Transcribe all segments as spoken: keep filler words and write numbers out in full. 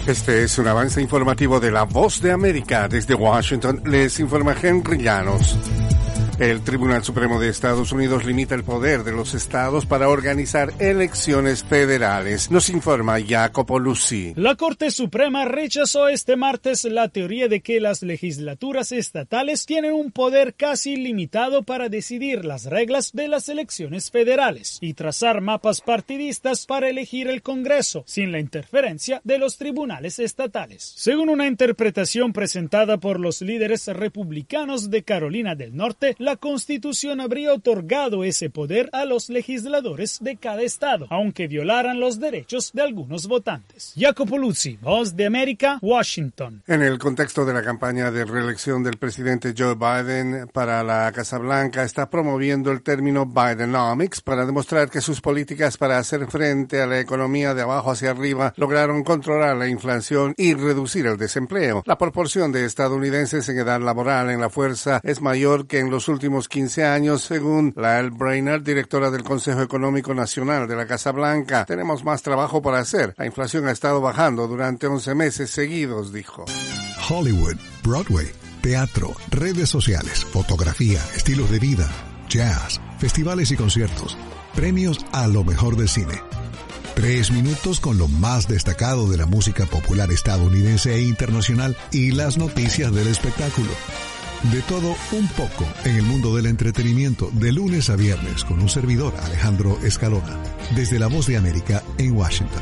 Este es un avance informativo de La Voz de América. Desde Washington les informa Henry Llanos. El Tribunal Supremo de Estados Unidos limita el poder de los estados para organizar elecciones federales. Nos informa Jacopo Luzzi. La Corte Suprema rechazó este martes la teoría de que las legislaturas estatales tienen un poder casi ilimitado para decidir las reglas de las elecciones federales y trazar mapas partidistas para elegir el Congreso, sin la interferencia de los tribunales estatales. Según una interpretación presentada por los líderes republicanos de Carolina del Norte, la Constitución habría otorgado ese poder a los legisladores de cada estado, aunque violaran los derechos de algunos votantes. Jacopo Luzzi, Voz de América, Washington. En el contexto de la campaña de reelección del presidente Joe Biden para la Casa Blanca, está promoviendo el término Bidenomics para demostrar que sus políticas para hacer frente a la economía de abajo hacia arriba lograron controlar la inflación y reducir el desempleo. La proporción de estadounidenses en edad laboral en la fuerza es mayor que en los últimos últimos quince años, según Lael Brainerd, directora del Consejo Económico Nacional de la Casa Blanca. Tenemos más trabajo por hacer. La inflación ha estado bajando durante once meses seguidos, dijo. Hollywood, Broadway, teatro, redes sociales, fotografía, estilos de vida, jazz, festivales y conciertos, premios a lo mejor del cine. Tres minutos con lo más destacado de la música popular estadounidense e internacional y las noticias del espectáculo. De todo un poco en el mundo del entretenimiento, de lunes a viernes, con un servidor, Alejandro Escalona, desde La Voz de América en Washington.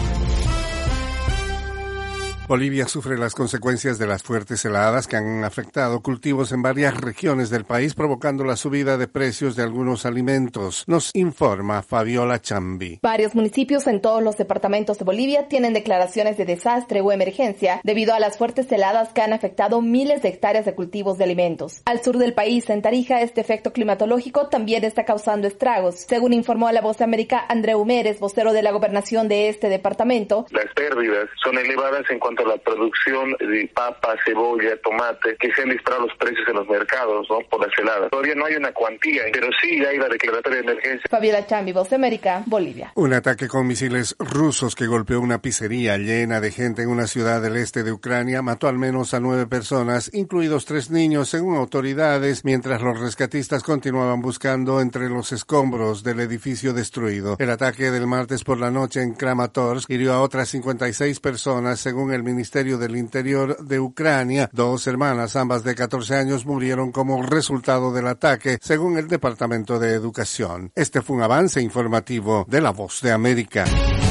Bolivia sufre las consecuencias de las fuertes heladas que han afectado cultivos en varias regiones del país, provocando la subida de precios de algunos alimentos. Nos informa Fabiola Chambi. Varios municipios en todos los departamentos de Bolivia tienen declaraciones de desastre o emergencia debido a las fuertes heladas que han afectado miles de hectáreas de cultivos de alimentos. Al sur del país, en Tarija, este efecto climatológico también está causando estragos. Según informó a La Voz de América Andreu Mérez, vocero de la gobernación de este departamento, las pérdidas son elevadas en cuanto a la producción de papa, cebolla, tomate, que se han disparado los precios en los mercados, ¿no? Por las heladas. Todavía no hay una cuantía, pero sí hay la declaratoria de emergencia. Fabiola Chambi, Voz de América, Bolivia. Un ataque con misiles rusos que golpeó una pizzería llena de gente en una ciudad del este de Ucrania mató al menos a nueve personas, incluidos tres niños, según autoridades, mientras los rescatistas continuaban buscando entre los escombros del edificio destruido. El ataque del martes por la noche en Kramatorsk hirió a otras cincuenta y seis personas, según el Ministerio del Interior de Ucrania. Dos hermanas, ambas de catorce años, murieron como resultado del ataque, según el Departamento de Educación. Este fue un avance informativo de La Voz de América.